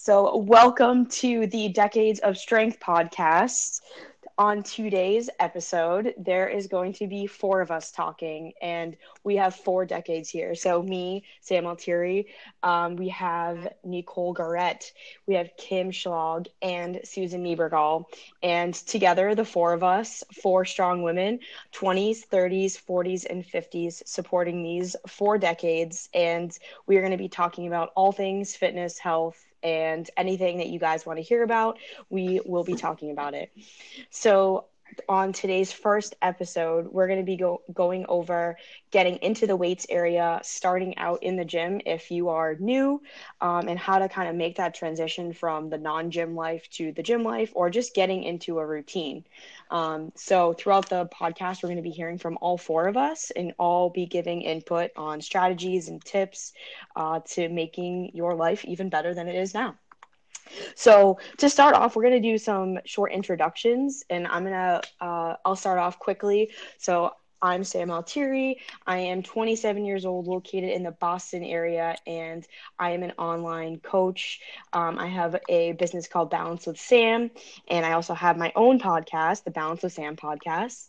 So, welcome to the Decades of Strength podcast. On today's episode, there is going to be four of us talking, and we have 4 decades here. So, me, Sam Altieri, we have Nicole Garrett, we have Kim Schlag, and Susan Niebergall. And together, the four of us, four strong women, 20s, 30s, 40s, and 50s, supporting these 4 decades. And we are going to be talking about all things fitness, health, and anything that you guys want to hear about, we will be talking about it. So on today's first episode, we're going to be going over getting into the weights area, starting out in the gym if you are new, and how to kind of make that transition from the non-gym life to the gym life, or just getting into a routine. So throughout the podcast, we're going to be hearing from all four of us and all be giving input on strategies and tips to making your life even better than it is now. So to start off, we're going to do some short introductions, and I'll start off quickly. So I'm Sam Altieri. I am 27 years old, located in the Boston area, and I am an online coach. I have a business called Balance with Sam, and I also have my own podcast, the Balance with Sam podcast.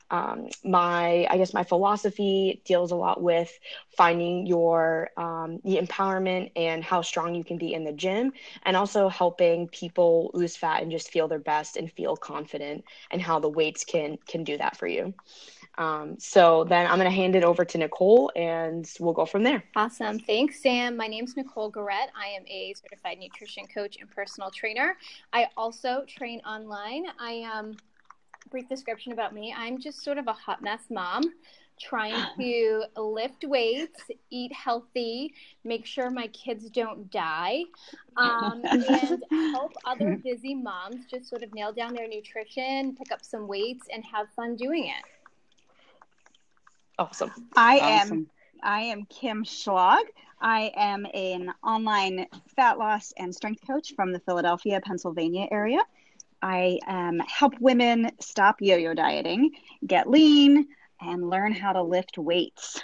My philosophy deals a lot with finding the empowerment and how strong you can be in the gym, and also helping people lose fat and just feel their best and feel confident, and how the weights can do that for you. So then I'm going to hand it over to Nicole and we'll go from there. Awesome. Thanks, Sam. My name is Nicole Garrett. I am a certified nutrition coach and personal trainer. I also train online. Brief description about me. I'm just sort of a hot mess mom trying to lift weights, eat healthy, make sure my kids don't die, and help other busy moms just sort of nail down their nutrition, pick up some weights, and have fun doing it. Awesome. I am Kim Schlag. I am an online fat loss and strength coach from the Philadelphia, Pennsylvania area. I help women stop yo-yo dieting, get lean, and learn how to lift weights.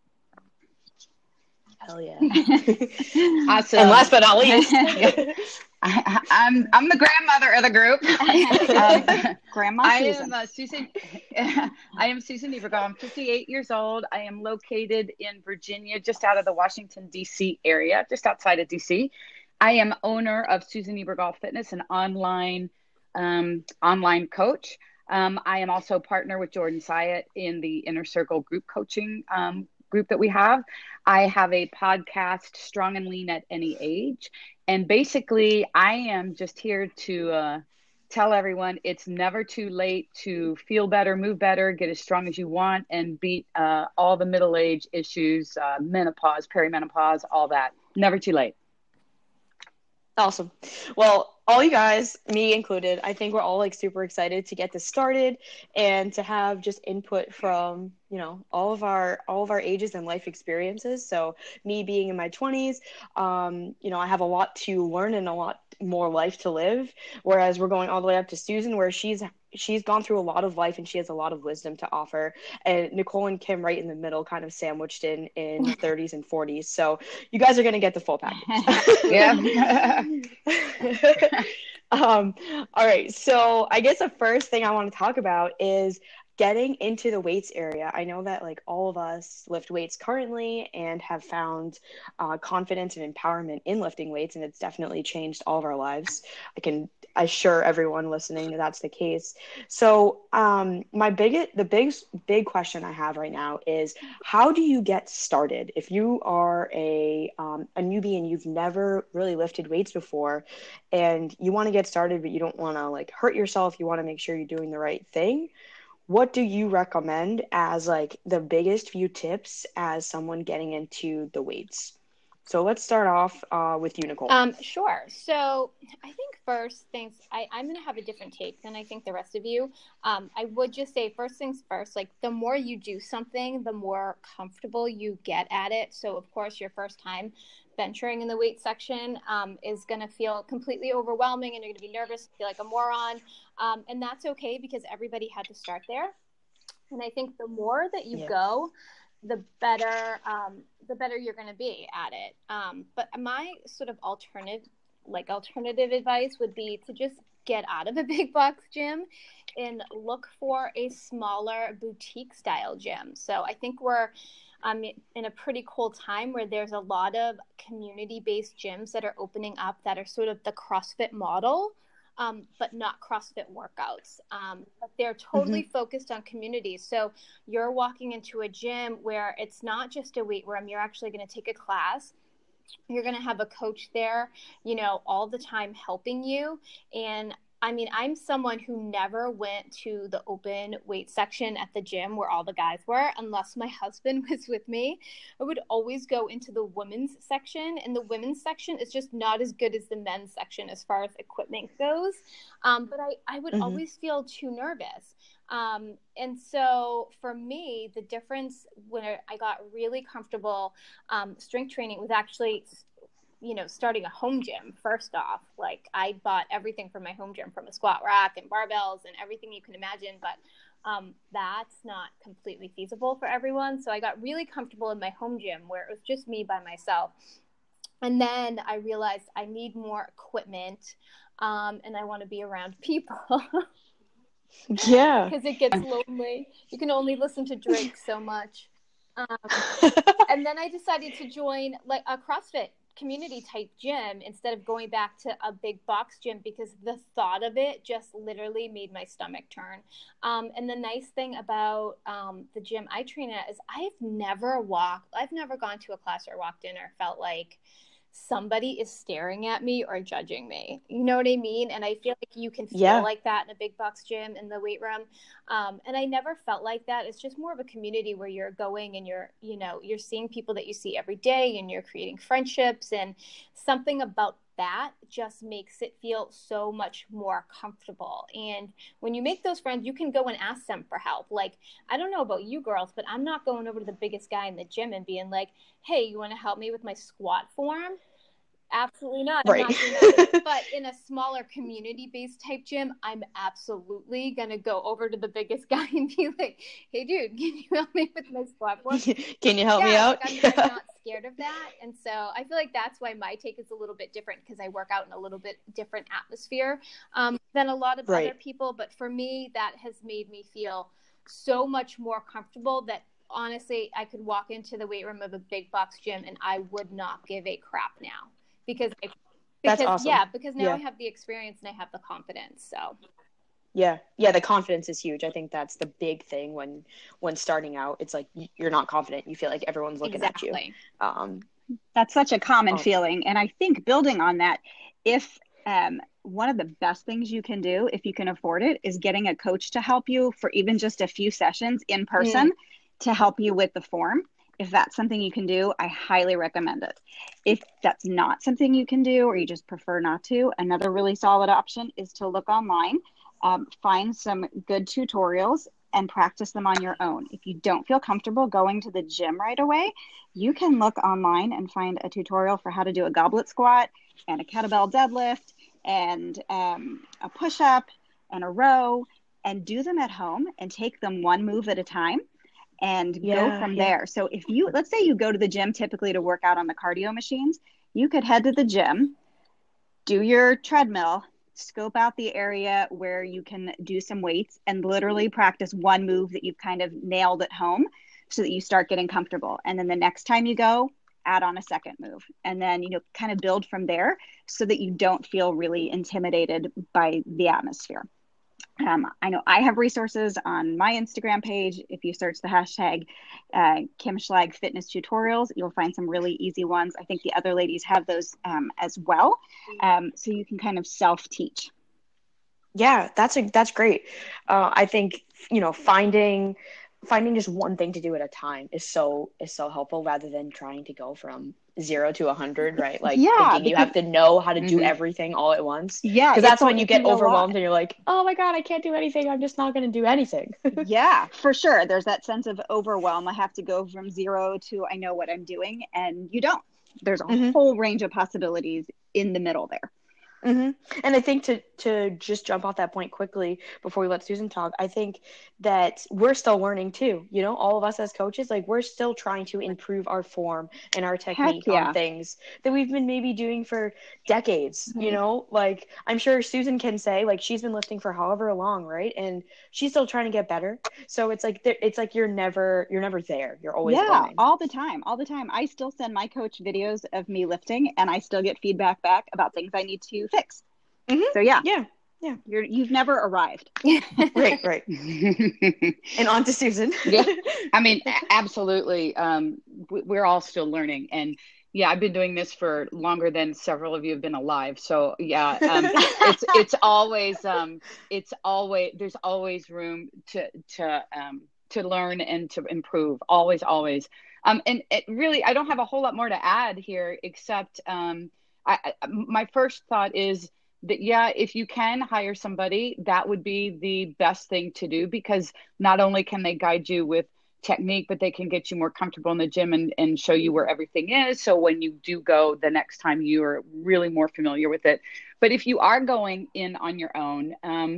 Hell yeah. Awesome. And last but not least, I'm the grandmother of the group. Grandma Susan. I am Susan Niebergall. I'm 58 years old. I am located in Virginia, just out of the Washington, D.C. area, just outside of D.C. I am owner of Susan Niebergall Fitness, an online coach. I am also partner with Jordan Syatt in the Inner Circle group coaching group that we have. I have a podcast, Strong and Lean at Any Age. And basically, I am just here to tell everyone it's never too late to feel better, move better, get as strong as you want, and beat all the middle age issues, menopause, perimenopause, all that. Never too late. Awesome. Well, all you guys, me included, I think we're all super excited to get this started and to have just input from, all of our ages and life experiences. So me being in my 20s, I have a lot to learn and a lot more life to live. Whereas we're going all the way up to Susan, where she's gone through a lot of life and she has a lot of wisdom to offer. And Nicole and Kim right in the middle, kind of sandwiched in 30s and 40s. So you guys are going to get the full package. Yeah. All right. So I guess the first thing I want to talk about is getting into the weights area. I know that all of us lift weights currently and have found confidence and empowerment in lifting weights, and it's definitely changed all of our lives. I can assure everyone listening that that's the case. So the big question I have right now is, how do you get started? If you are a newbie and you've never really lifted weights before and you want to get started, but you don't want to hurt yourself, you want to make sure you're doing the right thing, what do you recommend as the biggest few tips as someone getting into the weights? So let's start off with you, Nicole. Sure. So I think first things, I'm going to have a different take than I think the rest of you. I would just say first things first, the more you do something, the more comfortable you get at it. So of course, your first time venturing in the weight section is going to feel completely overwhelming, and you're going to be nervous, feel like a moron. And that's okay, because everybody had to start there. And I think the more that you go, the better you're going to be at it. But my sort of alternative like alternative advice would be to just get out of a big box gym and look for a smaller boutique style gym. So I think we're in a pretty cool time where there's a lot of community-based gyms that are opening up that are sort of the CrossFit model, but not CrossFit workouts. But they're totally focused on community. So you're walking into a gym where it's not just a weight room. You're actually going to take a class. You're going to have a coach there, you know, all the time helping you. And I mean, I'm someone who never went to the open weight section at the gym where all the guys were, unless my husband was with me. I would always go into the women's section, and the women's section is just not as good as the men's section as far as equipment goes. But I would always feel too nervous. And so for me, the difference when I got really comfortable strength training was actually, you know, starting a home gym. First off, like I bought everything from my home gym, from a squat rack and barbells and everything you can imagine, but that's not completely feasible for everyone. So I got really comfortable in my home gym where it was just me by myself. And then I realized I need more equipment, and I want to be around people. Yeah. Because it gets lonely. You can only listen to Drake so much. And then I decided to join like a CrossFit community type gym instead of going back to a big box gym, because the thought of it just literally made my stomach turn. And the nice thing about the gym I train at is I've never gone to a class or walked in or felt like somebody is staring at me or judging me. You know what I mean? And I feel like you can feel like that in a big box gym in the weight room. And I never felt like that. It's just more of a community where you're going and you're seeing people that you see every day and you're creating friendships, and something about that just makes it feel so much more comfortable. And when you make those friends, you can go and ask them for help. Like, I don't know about you girls, but I'm not going over to the biggest guy in the gym and being like, hey, you want to help me with my squat form? Absolutely not. Right. I'm not doing that. But in a smaller community-based type gym, I'm absolutely going to go over to the biggest guy and be like, hey, dude, can you help me with my squat form? Can you help me out? Like, I'm not scared of that. And so I feel like that's why my take is a little bit different, because I work out in a little bit different atmosphere than a lot of other people. But for me, that has made me feel so much more comfortable that honestly, I could walk into the weight room of a big box gym and I would not give a crap now. Because that's awesome. Yeah, because now I have the experience and I have the confidence. So yeah, the confidence is huge. I think that's the big thing when starting out. It's like you're not confident. You feel like everyone's looking at you. That's such a common feeling. And I think building on that, if one of the best things you can do, if you can afford it, is getting a coach to help you for even just a few sessions in person to help you with the form. If that's something you can do, I highly recommend it. If that's not something you can do, or you just prefer not to, another really solid option is to look online, find some good tutorials and practice them on your own. If you don't feel comfortable going to the gym right away, you can look online and find a tutorial for how to do a goblet squat and a kettlebell deadlift and a push-up and a row, and do them at home and take them one move at a time. And go from there. So if let's say you go to the gym typically to work out on the cardio machines, you could head to the gym, do your treadmill, scope out the area where you can do some weights, and literally practice one move that you've kind of nailed at home so that you start getting comfortable. And then the next time you go, add on a second move, and then, kind of build from there so that you don't feel really intimidated by the atmosphere. I know I have resources on my Instagram page. If you search the hashtag Kim Schlag Fitness Tutorials, you'll find some really easy ones. I think the other ladies have those as well. So you can kind of self-teach. Yeah, that's great. I think, finding just one thing to do at a time is so helpful, rather than trying to go from 0 to 100, right? Like thinking you have to know how to do everything all at once. Yeah. Because that's when you get overwhelmed and you're like, oh my God, I can't do anything. I'm just not going to do anything. Yeah, for sure. There's that sense of overwhelm. I have to go from 0 to I know what I'm doing. And you don't. There's a whole range of possibilities in the middle there. And I think to to just jump off that point quickly before we let Susan talk, I think that we're still learning too. You know, all of us as coaches, like we're still trying to improve our form and our Heck technique yeah. on things that we've been maybe doing for decades. You know, like I'm sure Susan can say, like she's been lifting for however long, right? And she's still trying to get better. So it's like you're never there. You're always learning. All the time. I still send my coach videos of me lifting, and I still get feedback back about things I need to fix. So yeah. You've never arrived. Right. And on to Susan. Yeah, I mean, absolutely. We're all still learning, and yeah, I've been doing this for longer than several of you have been alive. So yeah, it's always there's always room to learn and to improve. Always. And it really, I don't have a whole lot more to add here, except my first thought is that, yeah, if you can hire somebody, that would be the best thing to do, because not only can they guide you with technique, but they can get you more comfortable in the gym and show you where everything is. So when you do go the next time, you are really more familiar with it. But if you are going in on your own,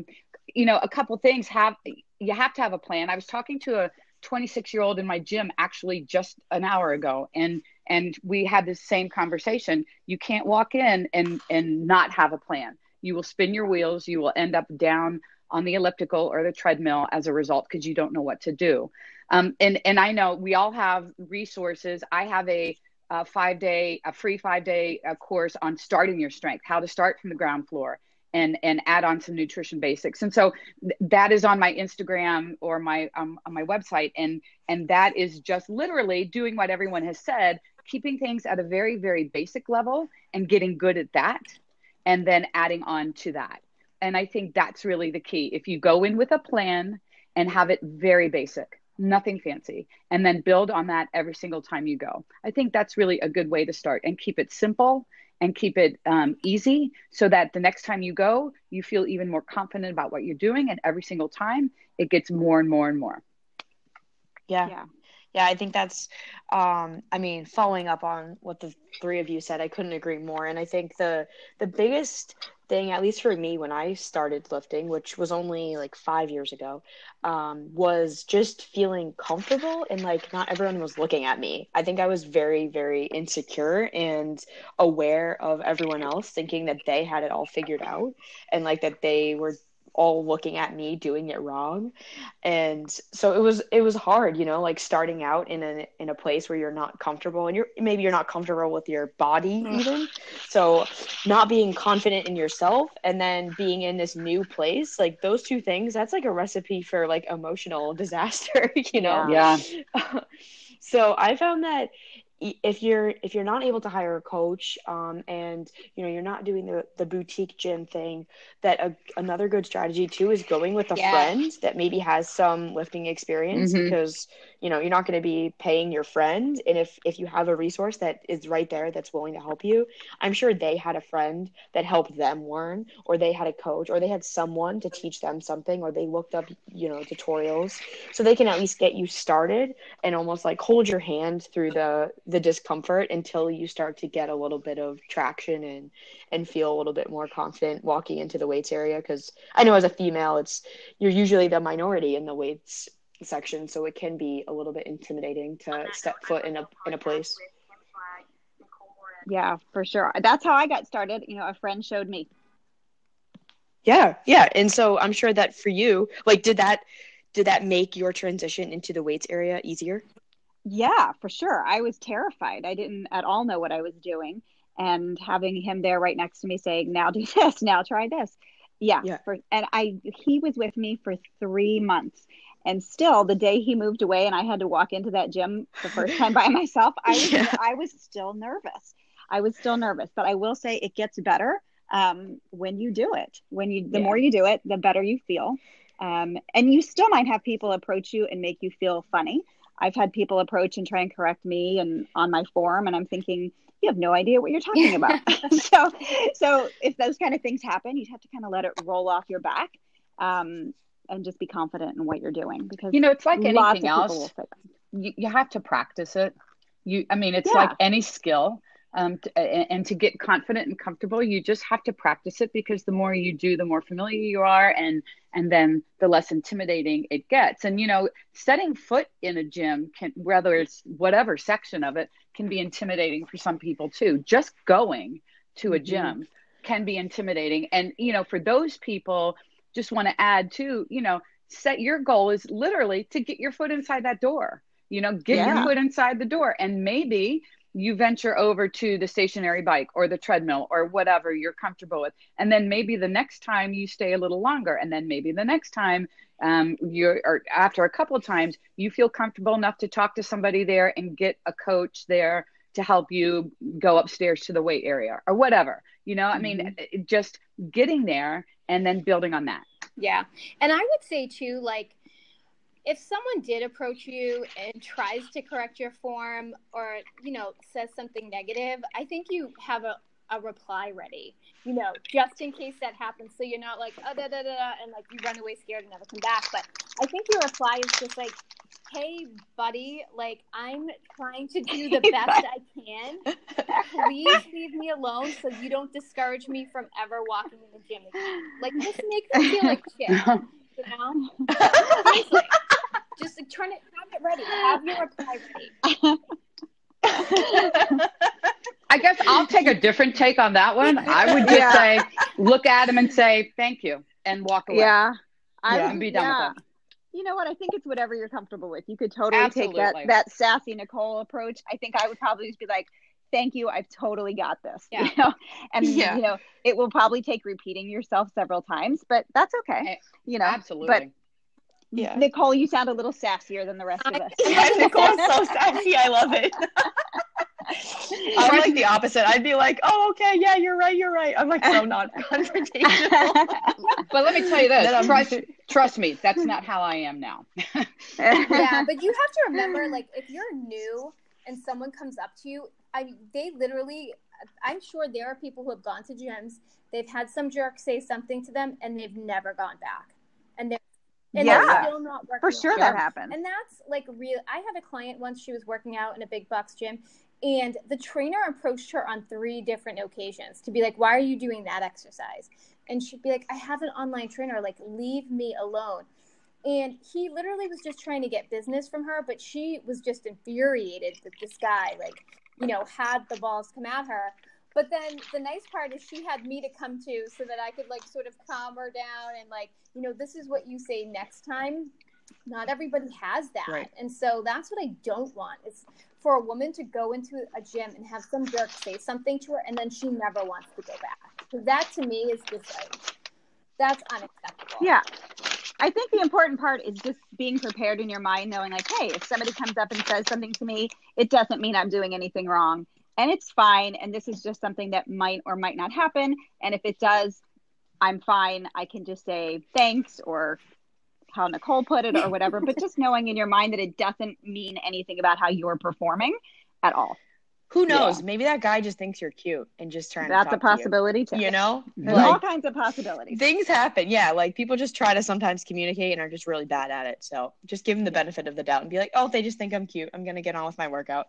a couple things you have to have a plan. I was talking to a 26-year-old in my gym actually just an hour ago, and we had this same conversation. You can't walk in and not have a plan. You will spin your wheels. You will end up down on the elliptical or the treadmill as a result, because you don't know what to do. And I know we all have resources. I have a free 5-day course on starting your strength, how to start from the ground floor, and add on some nutrition basics. And so that is on my Instagram or on my website. And that is just literally doing what everyone has said, keeping things at a very, very basic level and getting good at that, and then adding on to that. And I think that's really the key. If you go in with a plan and have it very basic, nothing fancy, and then build on that every single time you go, I think that's really a good way to start, and keep it simple and keep it easy, so that the next time you go, you feel even more confident about what you're doing. And every single time it gets more and more and more. Yeah, I think that's, following up on what the three of you said, I couldn't agree more. And I think the biggest thing, at least for me, when I started lifting, which was only like 5 years ago, was just feeling comfortable, and like not everyone was looking at me. I think I was very, very insecure and aware of everyone else, thinking that they had it all figured out, and like that they were all looking at me doing it wrong. And so it was hard, like starting out in a place where you're not comfortable, and you're not comfortable with your body even. So not being confident in yourself, and then being in this new place, like those two things, that's like a recipe for like emotional disaster, Yeah. So I found that if you're not able to hire a coach, and you're not doing the boutique gym thing, that another good strategy too is going with a friend that maybe has some lifting experience, because you're not going to be paying your friend. And if you have a resource that is right there that's willing to help you, I'm sure they had a friend that helped them learn, or they had a coach, or they had someone to teach them something, or they looked up tutorials, so they can at least get you started and almost like hold your hand through the discomfort until you start to get a little bit of traction and feel a little bit more confident walking into the weights area. Because I know as a female, you're usually the minority in the weights section, so it can be a little bit intimidating to step foot in a place. Yeah, for sure. That's how I got started. A friend showed me. Yeah. And so I'm sure that for you, like, did that make your transition into the weights area easier? Yeah, for sure. I was terrified. I didn't at all know what I was doing. And having him there right next to me saying, now do this, now try this. Yeah. He was with me for 3 months. And still, the day he moved away and I had to walk into that gym the first time by myself, I was still nervous. But I will say it gets better when you do it. The more you do it, the better you feel. And you still might have people approach you and make you feel funny. I've had people approach and try and correct me and on my form, and I'm thinking, you have no idea what you're talking about. So if those kind of things happen, you have to kind of let it roll off your back, and just be confident in what you're doing, because it's like anything else. You have to practice it. It's like any skill. and to get confident and comfortable, you just have to practice it, because the more you do, the more familiar you are, and then the less intimidating it gets. And setting foot in a gym can, whether it's whatever section of it, can be intimidating for some people too. Just going to a gym can be intimidating. And for those people, just want to add too, set your goal is literally to get your foot inside that door. Get your foot inside the door, and maybe you venture over to the stationary bike or the treadmill or whatever you're comfortable with. And then maybe the next time you stay a little longer. And then maybe the next time or after a couple of times, you feel comfortable enough to talk to somebody there and get a coach there to help you go upstairs to the weight area or whatever. I mean, just getting there and then building on that. Yeah. And I would say too, like, if someone did approach you and tries to correct your form or, says something negative, I think you have a reply ready, just in case that happens. So you're not like, oh, da, da, da, da, and like you run away scared and never come back. But I think your reply is just like, hey, buddy, like, I'm trying to do the best I can. Please leave me alone so you don't discourage me from ever walking in the gym again. Like, this makes me feel like shit, Seriously. Just have it ready. Have your reply ready. I guess I'll take a different take on that one. I would just say, look at him and say, thank you, and walk away. And be done with that. You know what? I think it's whatever you're comfortable with. You could totally take that sassy Nicole approach. I think I would probably just be like, thank you, I've totally got this. And it will probably take repeating yourself several times, but that's okay. Absolutely. But Nicole, you sound a little sassier than the rest of us. Nicole's so sassy. I love it. I'm like the opposite. I'd be like, oh, okay, yeah, you're right. I'm like so not confrontational. But let me tell you this, trust me, that's not how I am now. Yeah, but you have to remember, like, if you're new and someone comes up to you, I'm sure there are people who have gone to gyms, they've had some jerk say something to them, and they've never gone back. And they're still not working. For sure that happens. And that's like real. I had a client once, she was working out in a big box gym, and the trainer approached her on 3 different occasions to be like, why are you doing that exercise? And she'd be like, I have an online trainer, like, leave me alone. And he literally was just trying to get business from her, but she was just infuriated that this guy, like, had the balls come at her. But then the nice part is she had me to come to so that I could, like, sort of calm her down and, like, this is what you say next time. Not everybody has that. Right. And so that's what I don't want, is for a woman to go into a gym and have some jerk say something to her and then she never wants to go back. So that to me is just like, that's unacceptable. Yeah. I think the important part is just being prepared in your mind, knowing like, hey, if somebody comes up and says something to me, it doesn't mean I'm doing anything wrong. And it's fine. And this is just something that might or might not happen. And if it does, I'm fine. I can just say thanks, or how Nicole put it, or whatever. But just knowing in your mind that it doesn't mean anything about how you're performing at all. Who knows? Yeah. Maybe that guy just thinks you're cute and just trying to talk to you. That's a possibility too. There's all kinds of possibilities. Things happen. Yeah. Like, people just try to sometimes communicate and are just really bad at it. So just give them the benefit of the doubt and be like, oh, they just think I'm cute. I'm going to get on with my workout.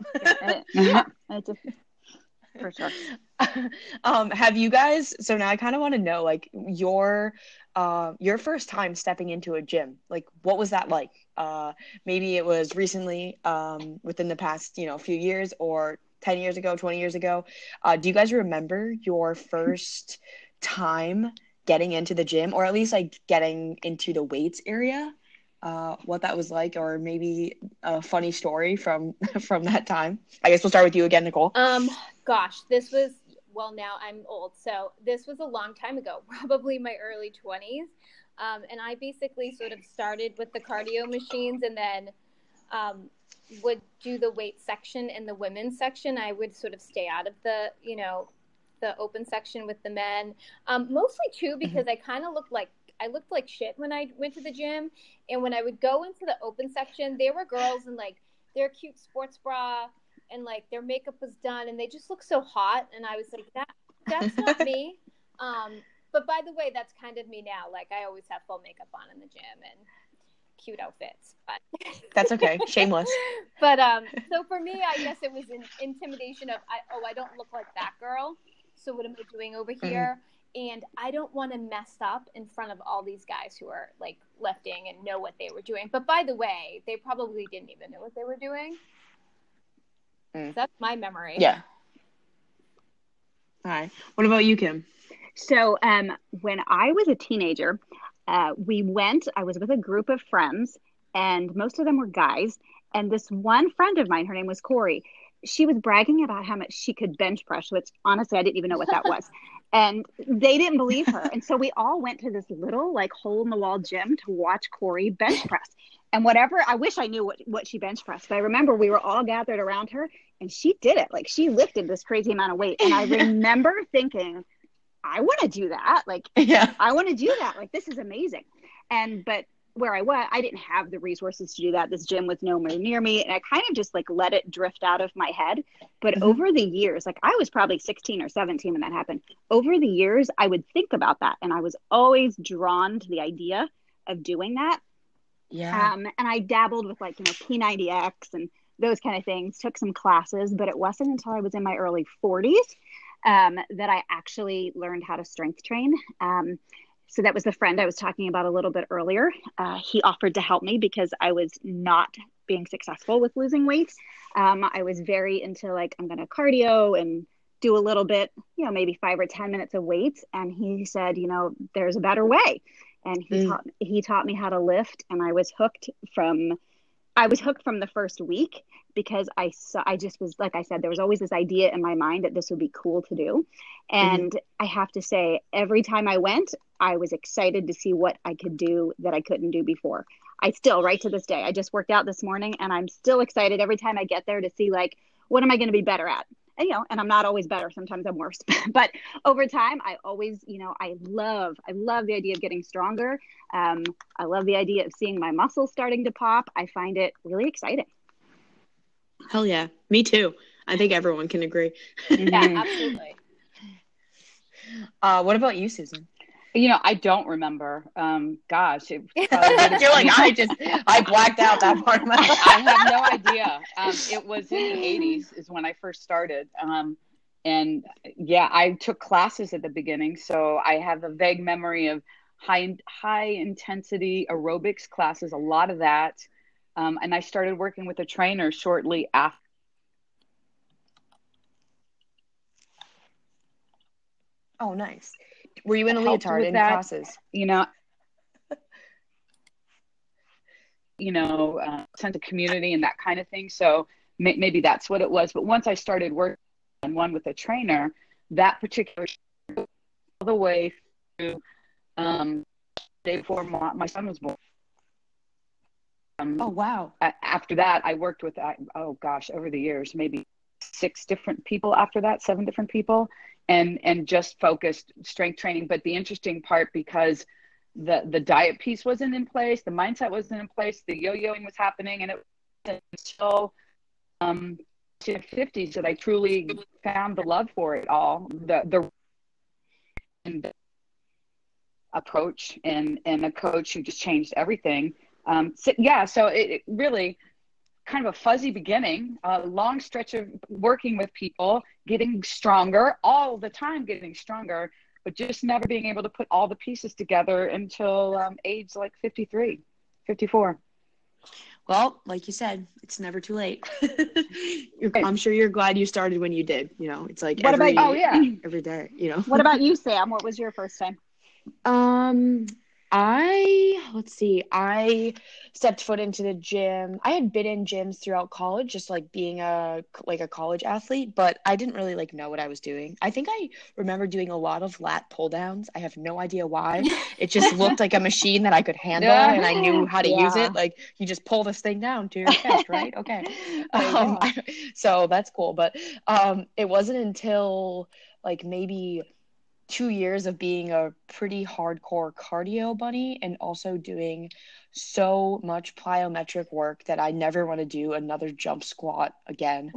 For sure. Have you guys, so now I kind of want to know, like, your first time stepping into a gym, like, what was that like? Maybe it was recently, within the past, few years, or 10 years ago, 20 years ago. Do you guys remember your first time getting into the gym, or at least like getting into the weights area? What that was like, or maybe a funny story from that time? I guess we'll start with you again, Nicole. Gosh, this was, well, now I'm old, so this was a long time ago, probably my early 20s. And I basically sort of started with the cardio machines, and then would do the weight section and the women's section. I would sort of stay out of the open section with the men, mostly too, because I kind of looked like shit when I went to the gym. And when I would go into the open section, there were girls in like their cute sports bra and like their makeup was done and they just looked so hot. And I was like, that's not me. But by the way, that's kind of me now. Like, I always have full makeup on in the gym and cute outfits. But That's okay. Shameless. But so for me, I guess it was an intimidation of, I don't look like that girl. So what am I doing over here? And I don't want to mess up in front of all these guys who are like lifting and know what they were doing. But by the way, they probably didn't even know what they were doing. So that's my memory. Yeah. All right. What about you, Kim? So when I was a teenager, I was with a group of friends, and most of them were guys. And this one friend of mine, her name was Corey, she was bragging about how much she could bench press, which honestly, I didn't even know what that was. And they didn't believe her. And so we all went to this little like hole in the wall gym to watch Corey bench press. And I wish I knew what she bench pressed, but I remember we were all gathered around her and she did it. Like she lifted this crazy amount of weight. And I remember thinking, I want to do that. Like, I want to do that. Like, this is amazing. But where I was, I didn't have the resources to do that. This gym was nowhere near me. And I kind of just like let it drift out of my head. But over the years, like I was probably 16 or 17 when that happened. Over the years, I would think about that. And I was always drawn to the idea of doing that. Yeah. And I dabbled with like, P90X and those kind of things, took some classes, but it wasn't until I was in my early 40s that I actually learned how to strength train. So that was the friend I was talking about a little bit earlier. He offered to help me because I was not being successful with losing weight. I was very into like, I'm going to cardio and do a little bit, maybe 5 or 10 minutes of weights. And he said, there's a better way. And he taught me how to lift. And I was hooked from the first week because I just was, like I said, there was always this idea in my mind that this would be cool to do. And I have to say, every time I went, I was excited to see what I could do that I couldn't do before. I still, right to this day, I just worked out this morning and I'm still excited every time I get there to see like, what am I going to be better at? And, and I'm not always better. Sometimes I'm worse, but over time, I always, I love the idea of getting stronger. I love the idea of seeing my muscles starting to pop. I find it really exciting. Hell yeah. Me too. I think everyone can agree. Yeah, absolutely. What about you, Susan? I don't remember. Gosh, you're like, I blacked out that part of my life. I have no idea. It was in the 80s is when I first started. And yeah, I took classes at the beginning. So I have a vague memory of high intensity aerobics classes, a lot of that. And I started working with a trainer shortly after. Oh, nice. Were you in a leotard in classes? Sense of community and that kind of thing. So maybe that's what it was. But once I started working on one with a trainer, that particular all the way through day before my son was born. Oh, wow. After that, I worked with, over the years, maybe 6 different people after that, 7 different people. And just focused strength training. But the interesting part, because the diet piece wasn't in place, the mindset wasn't in place, the yo-yoing was happening, and it wasn't until the 50s that I truly found the love for it all, the approach and a coach who just changed everything. So it really kind of a fuzzy beginning, a long stretch of working with people, getting stronger all the time, but just never being able to put all the pieces together until age like 53, 54. Well, like you said, it's never too late. I'm sure you're glad you started when you did. It's like every day. What about you, Sam? What was your first time? I stepped foot into the gym. I had been in gyms throughout college, just like being a college athlete, but I didn't really like know what I was doing. I think I remember doing a lot of lat pull downs. I have no idea why. It just looked like a machine that I could handle and I knew how to use it. Like you just pull this thing down to your chest, right? Okay. So that's cool. But it wasn't until like maybe 2 years of being a pretty hardcore cardio bunny and also doing so much plyometric work that I never want to do another jump squat again.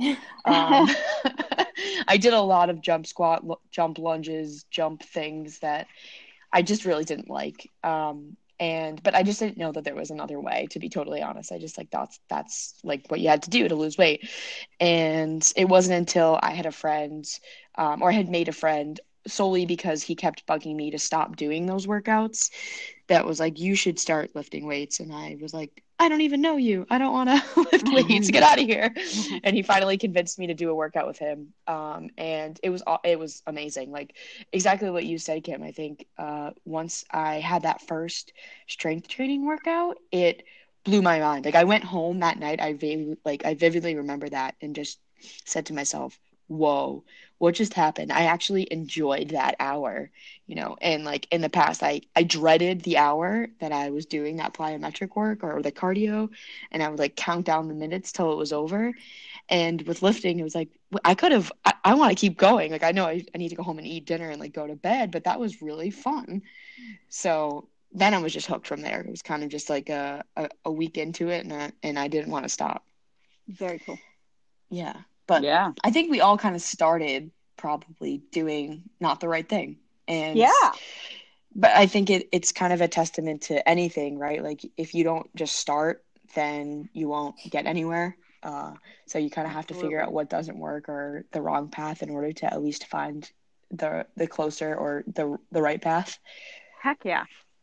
I did a lot of jump squat, jump lunges, jump things that I just really didn't like. But I just didn't know that there was another way, to be totally honest. I just like that's like what you had to do to lose weight. And it wasn't until I had a friend, or I had made a friend solely because he kept bugging me to stop doing those workouts, that was like, you should start lifting weights. And I was like, I don't even know you. I don't want to lift weights. Get out of here. And he finally convinced me to do a workout with him. And it was amazing. Like exactly what you said, Kim. I think once I had that first strength training workout, it blew my mind. Like I went home that night. I vividly remember that and just said to myself, whoa, what just happened? I actually enjoyed that hour, and like in the past, I dreaded the hour that I was doing that plyometric work or the cardio, and I would like count down the minutes till it was over. And with lifting, it was like, I want to keep going. Like, I know I need to go home and eat dinner and like go to bed, but that was really fun. So then I was just hooked from there. It was kind of just like a week into it, and I didn't want to stop. Very cool. Yeah. But yeah, I think we all kind of started probably doing not the right thing. And but I think it's kind of a testament to anything, right? Like if you don't just start, then you won't get anywhere. So you kind of have to figure out what doesn't work or the wrong path in order to at least find the closer or the right path. Heck yeah.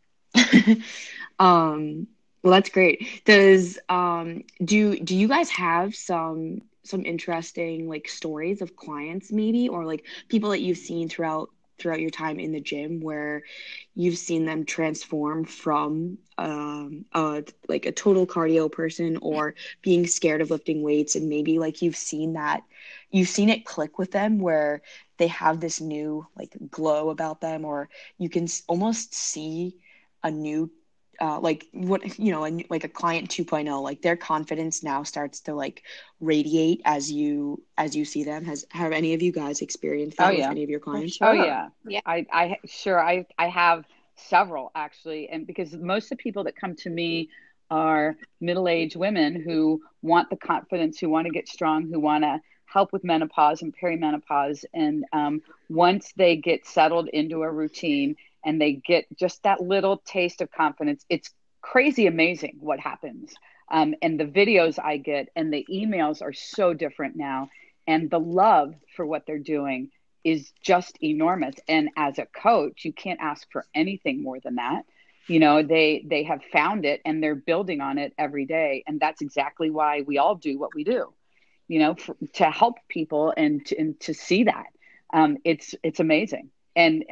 Well, that's great. Does do you guys have some interesting like stories of clients maybe, or like people that you've seen throughout your time in the gym where you've seen them transform from like a total cardio person or being scared of lifting weights, and maybe like you've seen it click with them where they have this new like glow about them, or you can almost see a new like what like a client 2.0, like their confidence now starts to like radiate as you see them. Have any of you guys experienced that with any of your clients? Sure. Yeah. I have several actually, and because most of the people that come to me are middle-aged women who want the confidence, who want to get strong, who want to help with menopause and perimenopause, and once they get settled into a routine and they get just that little taste of confidence, it's crazy amazing what happens. And the videos I get and the emails are so different now. And the love for what they're doing is just enormous. And as a coach, you can't ask for anything more than that. They have found it and they're building on it every day. And that's exactly why we all do what we do, to help people and to see that. It's amazing. And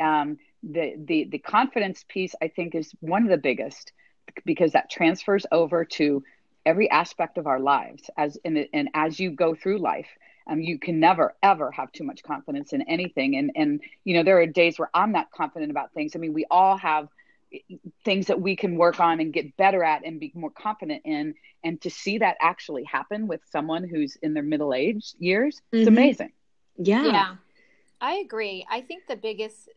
the confidence piece, I think, is one of the biggest, because that transfers over to every aspect of our lives. And as you go through life, you can never, ever have too much confidence in anything. And there are days where I'm not confident about things. I mean, we all have things that we can work on and get better at and be more confident in. And to see that actually happen with someone who's in their middle-aged years, it's amazing. Yeah, I agree. I think the biggest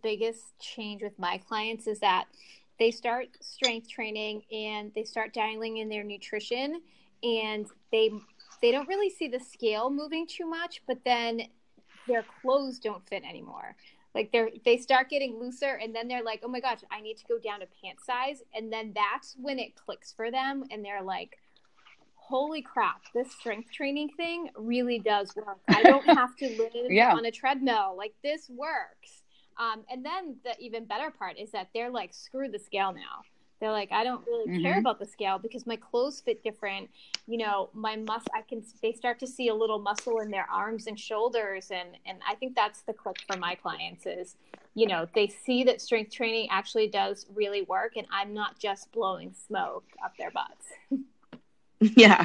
change with my clients is that they start strength training and they start dialing in their nutrition, and they don't really see the scale moving too much, but then their clothes don't fit anymore. Like they start getting looser, and then they're like, oh my gosh, I need to go down to pant size. And then that's when it clicks for them. And they're like, holy crap, this strength training thing really does work. I don't have to live on a treadmill. Like, this works. And then the even better part is that they're like, screw the scale now. They're like, I don't really care about the scale because my clothes fit different. My they start to see a little muscle in their arms and shoulders. And I think that's the click for my clients is, they see that strength training actually does really work, and I'm not just blowing smoke up their butts. Yeah.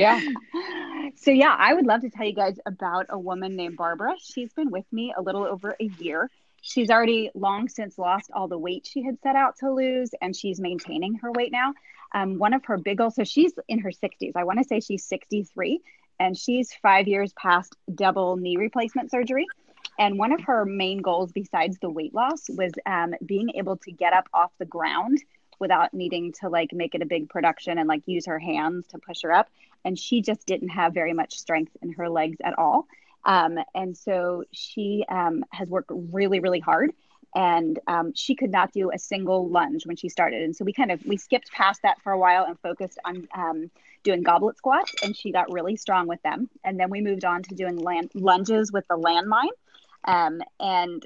So I would love to tell you guys about a woman named Barbara. She's been with me a little over a year. She's already long since lost all the weight she had set out to lose, and she's maintaining her weight now. One of her big goals, so she's in her 60s. I want to say she's 63, and she's 5 years past double knee replacement surgery. And one of her main goals, besides the weight loss, was being able to get up off the ground without needing to like make it a big production and like use her hands to push her up. And she just didn't have very much strength in her legs at all. And so she has worked really, really hard And she could not do a single lunge when she started. And so we skipped past that for a while and focused on doing goblet squats, and she got really strong with them. And then we moved on to doing lunges with the landmine. And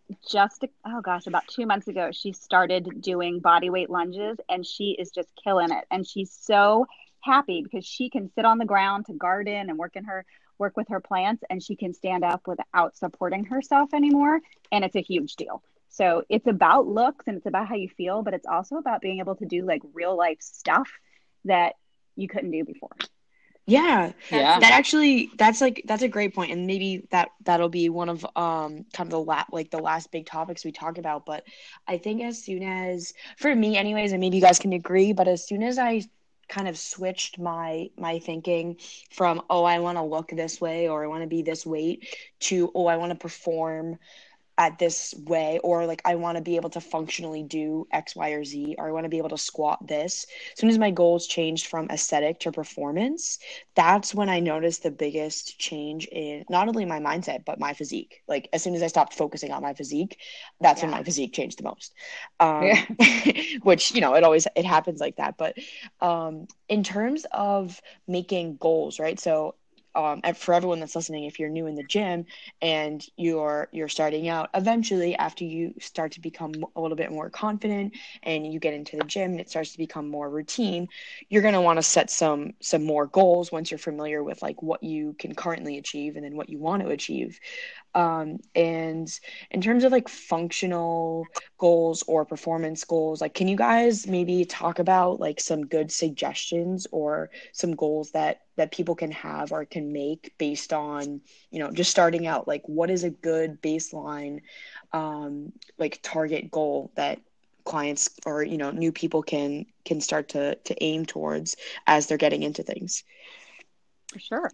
about 2 months ago, she started doing body weight lunges, and she is just killing it. And she's so happy because she can sit on the ground to garden and work with her plants, and she can stand up without supporting herself anymore. And it's a huge deal. So it's about looks and it's about how you feel, but it's also about being able to do like real life stuff that you couldn't do before. Yeah. That's a great point. And maybe that'll be one of kind of the last big topics we talk about. But I think as soon as, for me anyways, and maybe you guys can agree, but as soon as I kind of switched my thinking from, I want to look this way or I want to be this weight to, I want to perform at this way, or like I want to be able to functionally do X, Y, or Z, or I want to be able to squat this. As soon as my goals changed from aesthetic to performance, that's when I noticed the biggest change in not only my mindset, but my physique. Like as soon as I stopped focusing on my physique, that's when my physique changed the most. Which, it happens like that. But in terms of making goals, right? So for everyone that's listening, if you're new in the gym and you're starting out, eventually after you start to become a little bit more confident and you get into the gym and it starts to become more routine, you're going to want to set some more goals once you're familiar with like what you can currently achieve and then what you want to achieve. And in terms of like functional goals or performance goals, like can you guys maybe talk about like some good suggestions or some goals that people can have or can make based on, just starting out? Like what is a good baseline like target goal that clients or new people can start to aim towards as they're getting into things? For sure.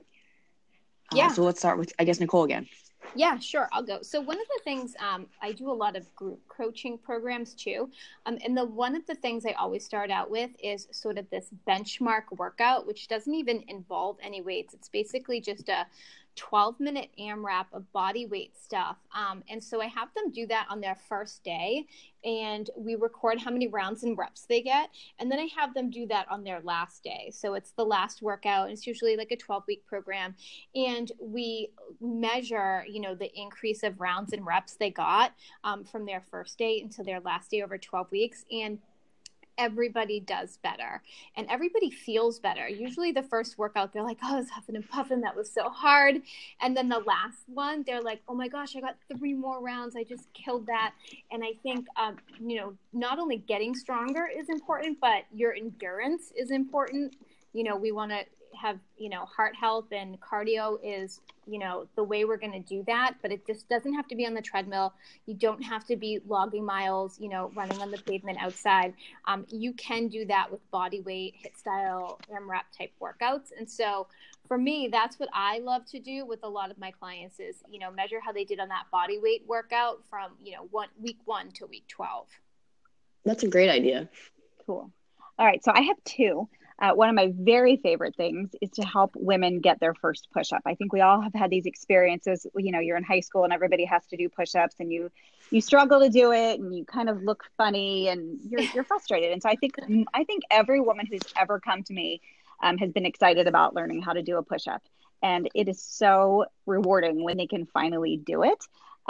So let's start with, I guess, Nicole again. Yeah, sure. I'll go. So one of the things, I do a lot of group coaching programs too. And one of the things I always start out with is sort of this benchmark workout, which doesn't even involve any weights. It's basically just a 12-minute AMRAP of body weight stuff. And so I have them do that on their first day, and we record how many rounds and reps they get. And then I have them do that on their last day. So it's the last workout, and it's usually like a 12-week program. And we measure, the increase of rounds and reps they got from their first day until their last day over 12 weeks. And everybody does better and everybody feels better. Usually the first workout, they're like, I was huffing and puffing. That was so hard. And then the last one, they're like, oh my gosh, I got 3 more rounds. I just killed that. And I think, not only getting stronger is important, but your endurance is important. We want to have, heart health, and cardio is, the way we're going to do that, but it just doesn't have to be on the treadmill. You don't have to be logging miles, running on the pavement outside. You can do that with body weight, HIIT style, AMRAP type workouts. And so for me, that's what I love to do with a lot of my clients is, measure how they did on that body weight workout from, week 1 to week 12. That's a great idea. Cool. All right. So I have 2. One of my very favorite things is to help women get their first push-up. I think we all have had these experiences, you're in high school and everybody has to do push-ups and you struggle to do it and you kind of look funny and you're frustrated. And so I think every woman who's ever come to me has been excited about learning how to do a push-up. And it is so rewarding when they can finally do it.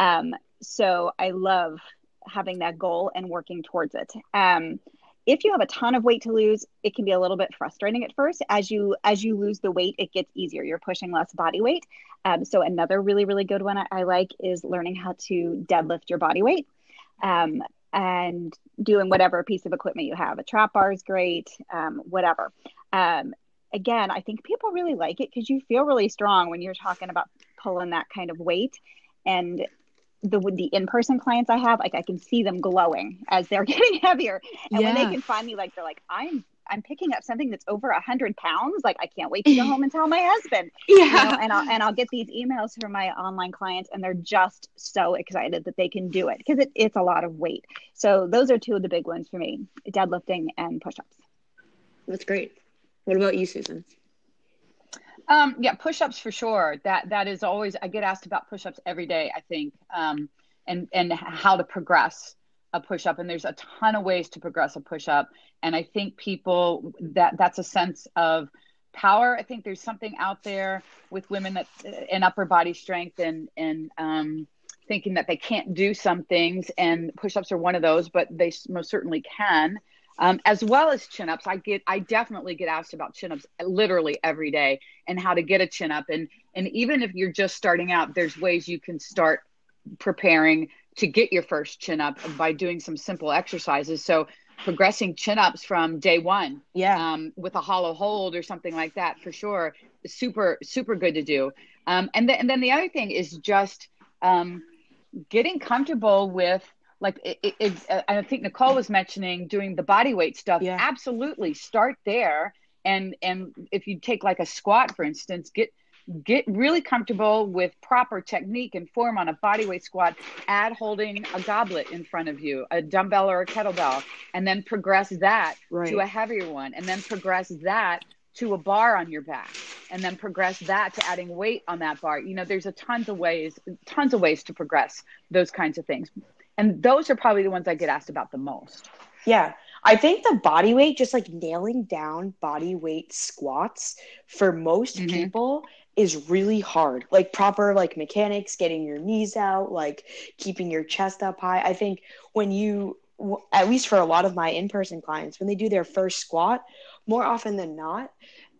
So I love having that goal and working towards it. If you have a ton of weight to lose, it can be a little bit frustrating at first. As you lose the weight, it gets easier. You're pushing less body weight. So another really, really good one I like is learning how to deadlift your body weight and doing whatever piece of equipment you have. A trap bar is great, whatever. Again, I think people really like it because you feel really strong when you're talking about pulling that kind of weight. And the in-person clients I have, like I can see them glowing as they're getting heavier. And when they can find me, like they're like, I'm picking up something that's over 100 pounds. Like I can't wait to go home and tell my husband. And I'll get these emails from my online clients and they're just so excited that they can do it because it's a lot of weight. So those are 2 of the big ones for me, deadlifting and push-ups. That's great. What about you, Susan? Push-ups for sure. That is always, I get asked about push-ups every day, I think. and how to progress a push-up. And there's a ton of ways to progress a push-up. And I think people, that's a sense of power. I think there's something out there with women that in upper body strength and thinking that they can't do some things, and push-ups are one of those, but they most certainly can. As well as chin-ups. I definitely get asked about chin-ups literally every day, and how to get a chin-up. And even if you're just starting out, there's ways you can start preparing to get your first chin-up by doing some simple exercises. So progressing chin-ups from day one, with a hollow hold or something like that, for sure, is super, super good to do. And then the other thing is just getting comfortable with, like, I think Nicole was mentioning doing the body weight stuff. Yeah. Absolutely. Start there. And if you take like a squat, for instance, get really comfortable with proper technique and form on a body weight squat. Add holding a goblet in front of you, a dumbbell or a kettlebell, and then progress that to a heavier one, and then progress that to a bar on your back, and then progress that to adding weight on that bar. There's tons of ways to progress those kinds of things. And those are probably the ones I get asked about the most. Yeah. I think the body weight, just like nailing down body weight squats for most people is really hard. Like proper like mechanics, getting your knees out, like keeping your chest up high. I think when you, at least for a lot of my in-person clients, when they do their first squat, more often than not,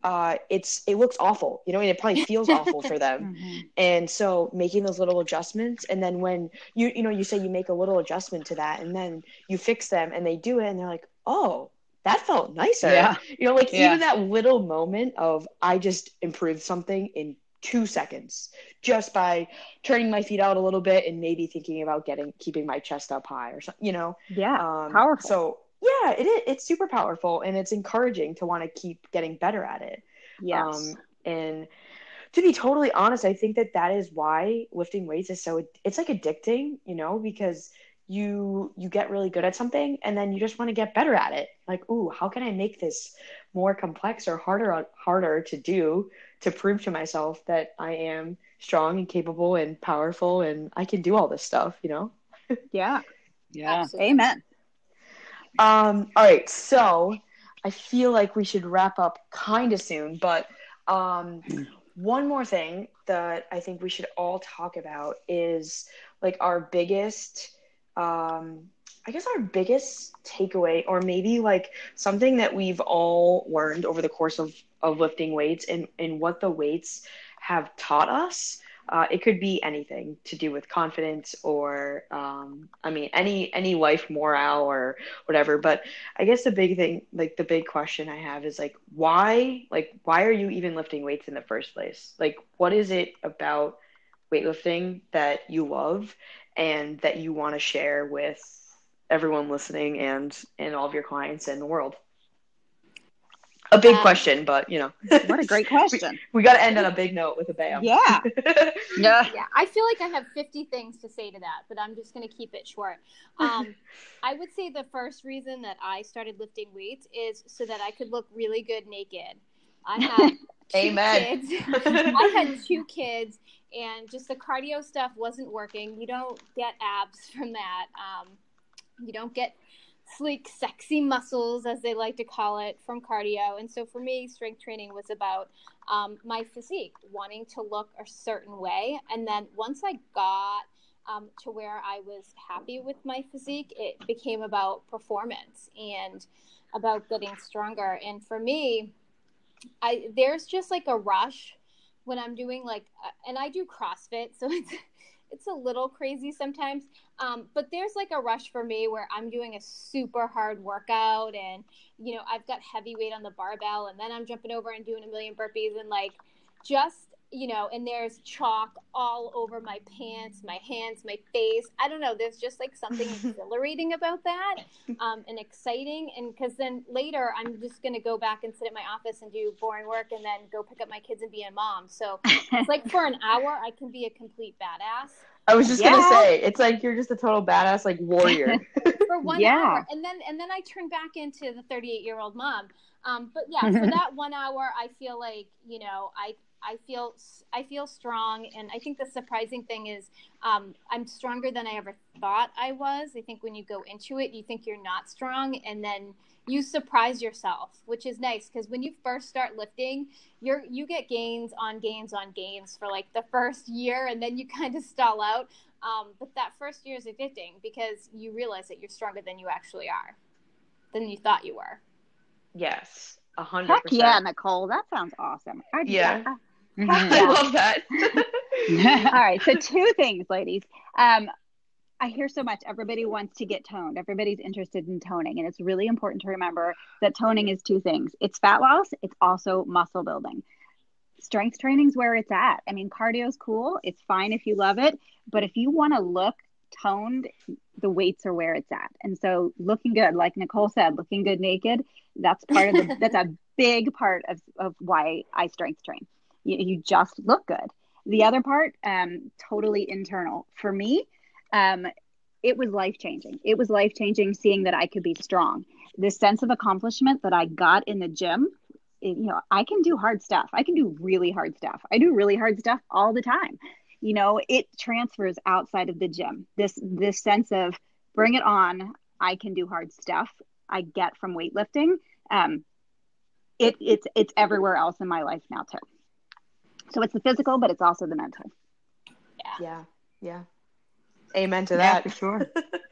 it looks awful, and it probably feels awful for them. And so making those little adjustments, and then when you say you make a little adjustment to that, and then you fix them and they do it and they're like, oh, that felt nicer. Even that little moment of, I just improved something in 2 seconds just by turning my feet out a little bit and maybe thinking about keeping my chest up high or something, Powerful. So yeah, it's super powerful, and it's encouraging to want to keep getting better at it. Yes. And to be totally honest, I think that is why lifting weights is it's like addicting, because you get really good at something and then you just want to get better at it. Like, ooh, how can I make this more complex or harder to do, to prove to myself that I am strong and capable and powerful and I can do all this stuff, Yeah. Absolutely. Amen. All right, so I feel like we should wrap up kind of soon, but one more thing that I think we should all talk about is like our biggest takeaway, or maybe like something that we've all learned over the course of lifting weights, and what the weights have taught us. It could be anything to do with confidence or, any life morale or whatever. But I guess the big thing, like the big question I have is like, why are you even lifting weights in the first place? Like, what is it about weightlifting that you love and that you want to share with everyone listening and all of your clients in the world? A big question, but What a great question. We got to end on a big note with a bam. Yeah. I feel like I have 50 things to say to that, but I'm just going to keep it short. I would say the first reason that I started lifting weights is so that I could look really good naked. I had Amen. kids. I had 2 kids, and just the cardio stuff wasn't working. You don't get abs from that. You don't get sleek, sexy muscles, as they like to call it, from cardio. And so for me, strength training was about my physique, wanting to look a certain way. And then once I got to where I was happy with my physique, it became about performance and about getting stronger. And for me, there's just like a rush when I'm doing and I do CrossFit, so it's a little crazy sometimes. But there's like a rush for me where I'm doing a super hard workout and, I've got heavy weight on the barbell, and then I'm jumping over and doing a million burpees and and there's chalk all over my pants, my hands, my face. I don't know. There's just like something exhilarating about that and exciting. And because then later I'm just going to go back and sit at my office and do boring work and then go pick up my kids and be a mom. So it's like for an hour, I can be a complete badass. I was just gonna say, it's like you're just a total badass, like warrior. For 1 hour, and then I turn back into the 38-year-old mom. But yeah, for that 1 hour, I feel like I feel strong. And I think the surprising thing is I'm stronger than I ever thought I was. I think when you go into it, you think you're not strong, and then you surprise yourself, which is nice, because when you first start lifting, you get gains on gains on gains for like the first year, and then you kind of stall out. But that first year is addicting because you realize that you're stronger than you actually are, than you thought you were. Yes, 100%. Heck yeah, Nicole, that sounds awesome. Yeah. Yeah. I love that. All right, so 2 things, ladies. I hear so much. Everybody wants to get toned. Everybody's interested in toning. And it's really important to remember that toning is 2 things. It's fat loss. It's also muscle building. Strength training is where it's at. I mean, cardio is cool. It's fine if you love it. But if you want to look toned, the weights are where it's at. And so looking good, like Nicole said, looking good naked, that's part of that's a big part of why I strength train. You just look good. The other part, totally internal. For me, it was life-changing. It was life-changing seeing that I could be strong. This sense of accomplishment that I got in the gym, I can do hard stuff. I can do really hard stuff. I do really hard stuff all the time. It transfers outside of the gym. This sense of bring it on, I can do hard stuff I get from weightlifting. It's everywhere else in my life now too. So it's the physical, but it's also the mental. Yeah. Amen to that. Yeah, for sure.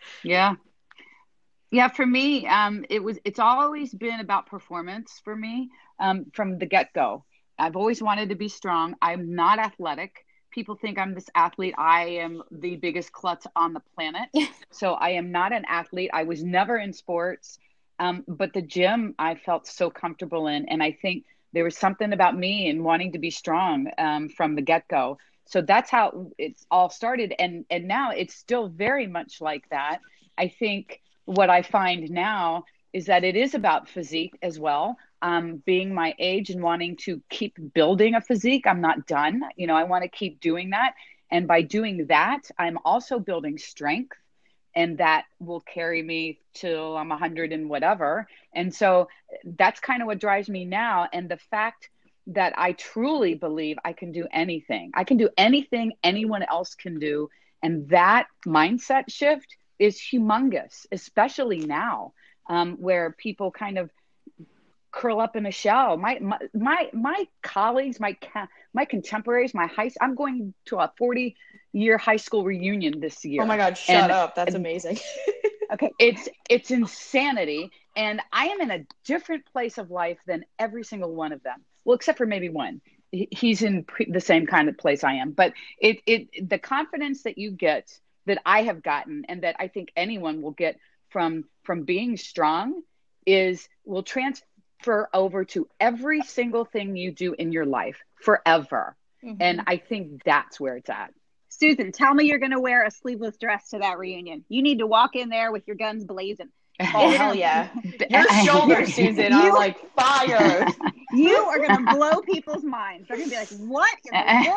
Yeah, for me, it's always been about performance for me from the get-go. I've always wanted to be strong. I'm not athletic. People think I'm this athlete. I am the biggest klutz on the planet. So I am not an athlete. I was never in sports. But the gym I felt so comfortable in. And I think there was something about me and wanting to be strong from the get-go. So that's how it's all started. And now it's still very much like that. I think what I find now is that it is about physique as well. Being my age and wanting to keep building a physique, I'm not done. I want to keep doing that. And by doing that, I'm also building strength. And that will carry me till I'm 100 and whatever. And so that's kind of what drives me now. And the fact that I truly believe I can do anything. I can do anything anyone else can do. And that mindset shift is humongous, especially now, where people kind of curl up in a shell. My colleagues, my contemporaries, I'm going to a 40-year high school reunion this year. Oh my God, shut up. That's amazing. Okay. It's insanity. And I am in a different place of life than every single one of them. Well, except for maybe one. He's in the same kind of place I am. But the confidence that you get, that I have gotten, and that I think anyone will get from being strong, will transfer over to every single thing you do in your life forever. Mm-hmm. And I think that's where it's at. Susan, tell me you're going to wear a sleeveless dress to that reunion. You need to walk in there with your guns blazing. Oh, hell yeah. Your shoulders, Susan, are like fire. You are going to blow people's minds. They're going to be like, what in the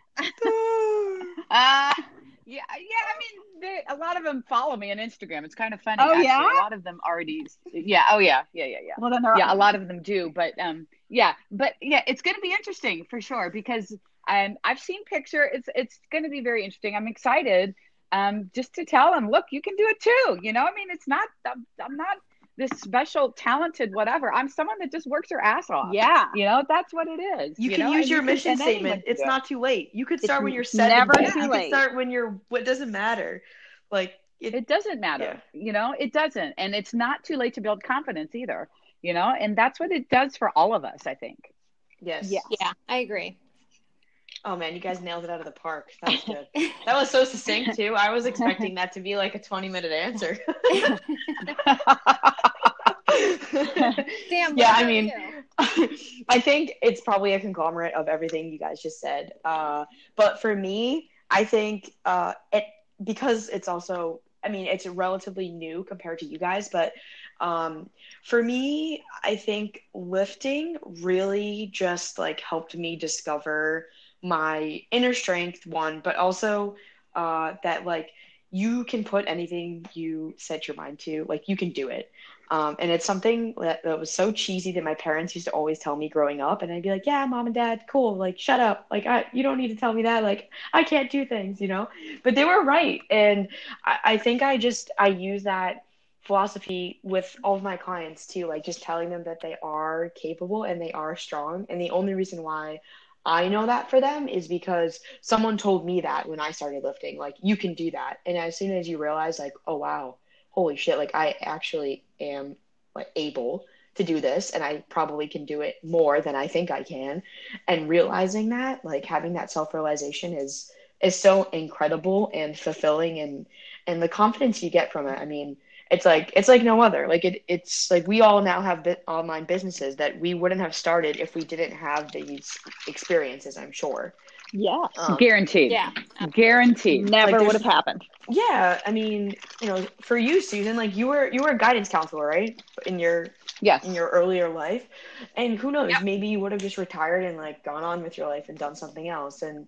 world? Yeah. I mean, a lot of them follow me on Instagram. It's kind of funny. Oh, actually. yeah? A lot of them already. Yeah. Oh, yeah. Well, then a lot of them do. But it's going to be interesting for sure, because I've seen picture. It's going to be very interesting. I'm excited. Just to tell them, look, you can do it too. I mean, it's not, I'm not this special, talented, whatever. I'm someone that just works her ass off. Yeah. That's what it is. You can use your mission statement. It's not too late. You could start when you're 70. Never too late. You can start when it doesn't matter. Like it doesn't matter. Yeah. It doesn't. And it's not too late to build confidence either, and that's what it does for all of us, I think. Yes. Yeah, I agree. Oh man, you guys nailed it out of the park. That was good. That was so succinct too. I was expecting that to be like a 20-minute answer. Damn. Yeah, I mean, I think it's probably a conglomerate of everything you guys just said. But for me, I think because it's also, I mean, it's relatively new compared to you guys, but for me, I think lifting really just like helped me discover my inner strength, one, but also that like you can put anything you set your mind to, like you can do it. And it's something that was so cheesy that my parents used to always tell me growing up, and I'd be like, yeah, mom and dad, cool, like shut up, like you don't need to tell me that, like I can't do things, you know. But they were right, and I think I use that philosophy with all of my clients too, like just telling them that they are capable and they are strong, and the only reason why I know that for them is because someone told me that when I started lifting, like you can do that. And as soon as you realize like, oh wow, holy shit, like I actually am like able to do this, and I probably can do it more than I think I can. And realizing that, like having that self-realization is so incredible and fulfilling, and the confidence you get from it. I mean, it's like no other. Like it's like we all now have online businesses that we wouldn't have started if we didn't have these experiences, I'm sure. Yeah. Guaranteed. Yeah. Guaranteed. Never Like, would have happened. Yeah, I mean, you know, for you, Susan, like you were a guidance counselor, right? In your Yes. earlier life. And who knows, maybe you would have just retired and like gone on with your life and done something else. And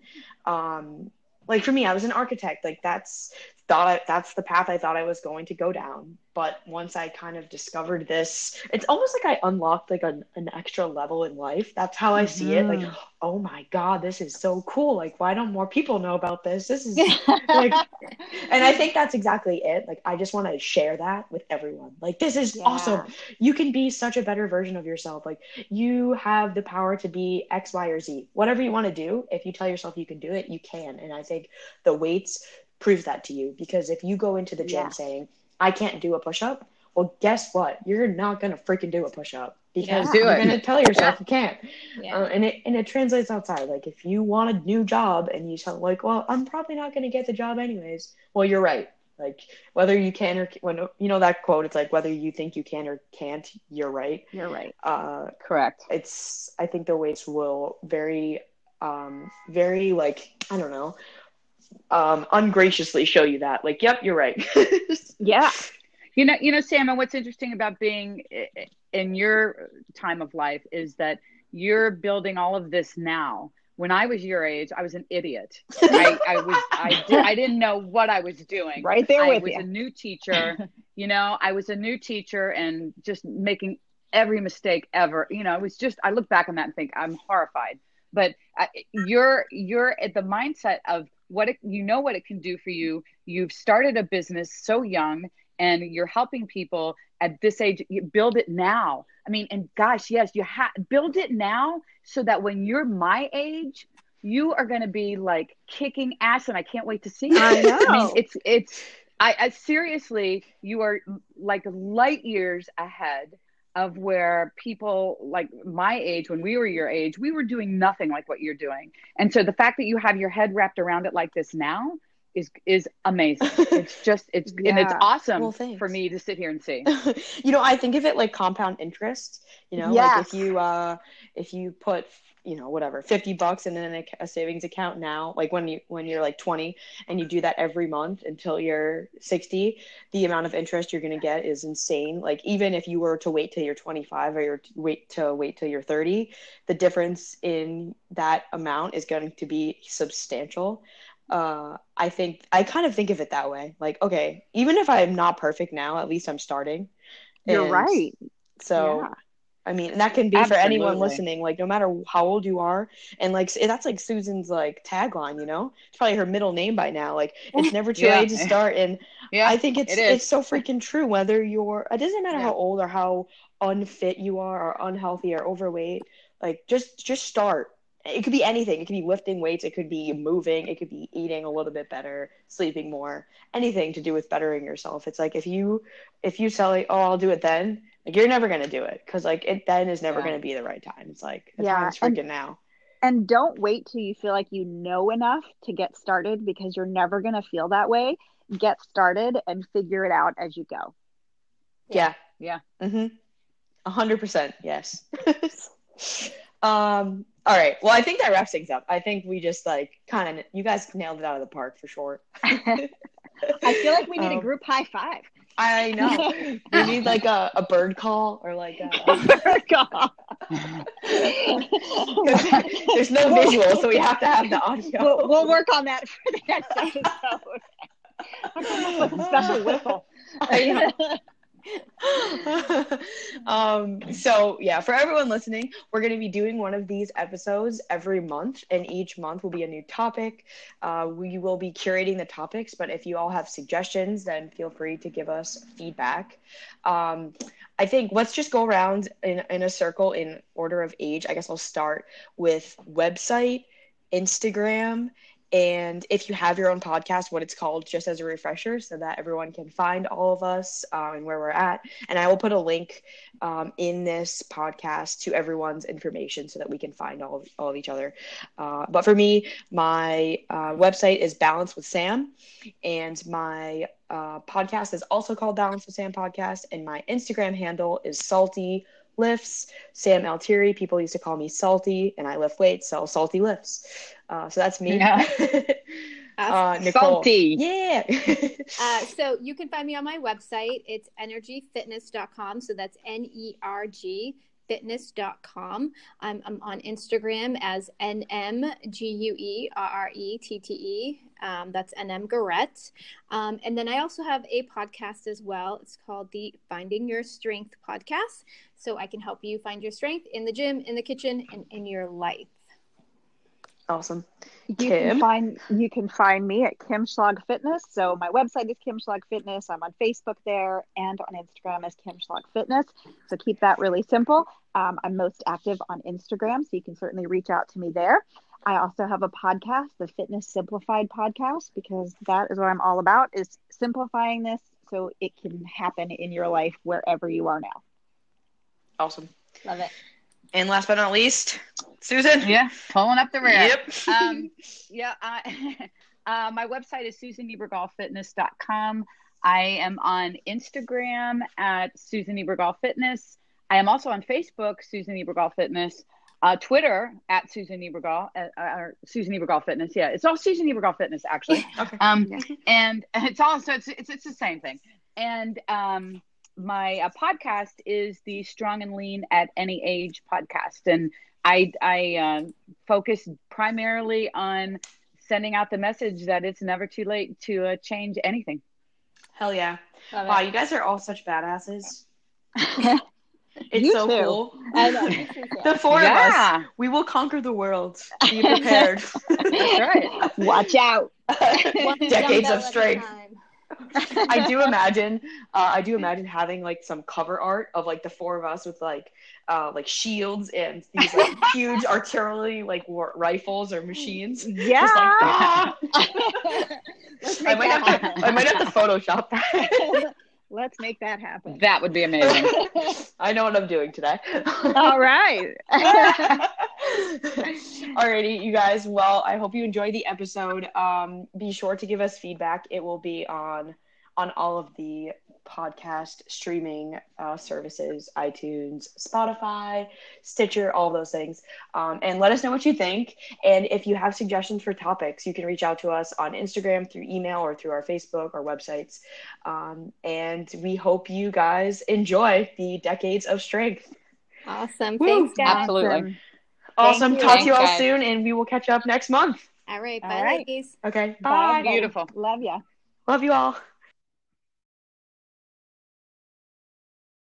like for me, I was an architect. Like that's the path I thought I was going to go down. But once I kind of discovered this, it's almost like I unlocked like an extra level in life. That's how I see it. Like, oh my God, this is so cool. Like, why don't more people know about this? This is like, and I think that's exactly it. Like, I just want to share that with everyone. Like, this is awesome. You can be such a better version of yourself. Like, you have the power to be X, Y, or Z. Whatever you want to do, if you tell yourself you can do it, you can. And I think the weights proves that to you, because if you go into the gym saying, I can't do a push-up, well, guess what? You're not going to freaking do a push-up, because you're going to tell yourself you can't. And it translates outside. Like if you want a new job and you sound like, well, I'm probably not going to get the job anyways. Well, you're right. Like whether you can or when, you know, that quote, it's like whether you think you can or can't, you're right. You're right. Correct. I think the weights will very like, I don't know, ungraciously show you that, like, yep, you're right. Yeah. You know, Sam, and what's interesting about being in your time of life is that you're building all of this now. When I was your age, I was an idiot. I didn't know what I was doing. Right there with you. I was a new teacher. You know, I was a new teacher and just making every mistake ever. You know, it was just, I look back on that and think I'm horrified. But you're at the mindset of what it can do for you. You've started a business so young, and you're helping people at this age. You build it now. I mean, and gosh, yes, you build it now so that when you're my age, you are going to be like kicking ass, and I can't wait to see it. I know. I mean, I seriously, you are like light years ahead of where people like my age, when we were your age, we were doing nothing like what you're doing. And so the fact that you have your head wrapped around it like this now is amazing. It's just, and it's awesome for me to sit here and see. You know, I think of it like compound interest, you know, like if you put, you know, whatever, $50 in a savings account now, like when you're like 20 and you do that every month until you're 60, the amount of interest you're going to get is insane. Like even if you were to wait till you're 25 or wait till you're 30, the difference in that amount is going to be substantial. I kind of think of it that way. Like, okay, even if I'm not perfect now, at least I'm starting. You're right. So I mean, and that can be for anyone listening, like no matter how old you are. And like, that's like Susan's like tagline, you know, it's probably her middle name by now. Like it's never too late to start. And I think it's so freaking true. Whether it doesn't matter how old or how unfit you are or unhealthy or overweight, like just start. It could be anything. It could be lifting weights. It could be moving. It could be eating a little bit better, sleeping more, anything to do with bettering yourself. It's like, if you tell like, oh, I'll do it then, like you're never going to do it. Cause like it then is never going to be the right time. It's like, the time's freaking now. And don't wait till you feel like you know enough to get started, because you're never going to feel that way. Get started and figure it out as you go. Yeah. Yeah. 100%. Yes. All right. Well, I think that wraps things up. I think we just like you guys nailed it out of the park for sure. I feel like we need a group high five. I know. We need like a bird call or like a bird call. There's no visual, so we have to have the audio. We'll work on that for the next episode. I'll come up with a special whistle. So yeah, for everyone listening, we're going to be doing one of these episodes every month, and each month will be a new topic. We will be curating the topics, but if you all have suggestions, then feel free to give us feedback. I think let's just go around in a circle in order of age. I guess I'll start with website, Instagram, and if you have your own podcast, what it's called, just as a refresher, so that everyone can find all of us and where we're at. And I will put a link in this podcast to everyone's information so that we can find all of each other. But for me, my website is Balance with Sam, and my podcast is also called Balance with Sam Podcast, and my Instagram handle is Salty Lifts, Sam Altieri. People used to call me Salty, and I lift weights, so Salty Lifts. So that's me. Yeah. Nicole. Salty. Yeah. So you can find me on my website. It's energyfitness.com. So that's NERG fitness.com. I'm on Instagram as NMGUERRETTE. That's NM Garrett. And then I also have a podcast as well. It's called the Finding Your Strength podcast. So I can help you find your strength in the gym, in the kitchen, and in your life. Awesome. You Kim? can find me at Kim Schlag Fitness. So my website is Kim Schlag Fitness. I'm on Facebook there and on Instagram as Kim Schlag Fitness. So keep that really simple. I'm most active on Instagram, so you can certainly reach out to me there. I also have a podcast, the Fitness Simplified podcast, because that is what I'm all about, is simplifying this so it can happen in your life wherever you are now. Awesome. Love it. And last but not least, Susan. Yeah, pulling up the rear. Yep. My website is SusanNiebergallFitness.com. I am on Instagram at Susan Niebergall Fitness. I am also on Facebook, Susan Niebergall Fitness. Twitter at Susan Niebergall, or Susan Niebergall Fitness. Yeah, it's all Susan Niebergall Fitness actually. Okay. And it's also it's the same thing. And my podcast is the Strong and Lean at Any Age podcast, and I focus primarily on sending out the message that it's never too late to change anything. Hell yeah. Love Wow, it. you guys are all such badasses. You It's so too. cool. I know. Me too, Sam. The four of Yeah. us, we will conquer the world. Be prepared. That's right. Watch out. One Decades dumbbell of at a strength. time. I do imagine having like some cover art of like the four of us with like shields and these like huge artillery like rifles or machines. Yeah. Just like, ah! Let's I make might that have to happen. Photoshop that. Let's make that happen. That would be amazing. I know what I'm doing today. All right. Alrighty, you guys. Well, I hope you enjoyed the episode. Be sure to give us feedback. It will be on all of the podcast streaming services, iTunes, Spotify, Stitcher, all those things. And let us know what you think. And if you have suggestions for topics, you can reach out to us on Instagram, through email, or through our Facebook or websites. And we hope you guys enjoy the Decades of Strength. Awesome. Woo. Thanks, guys. Absolutely. Awesome. you. Talk to you all Thanks, guys. soon, and we will catch up next month. All right. All Bye, right. ladies. Okay. Bye. Bye. Beautiful. Love ya. Love you all.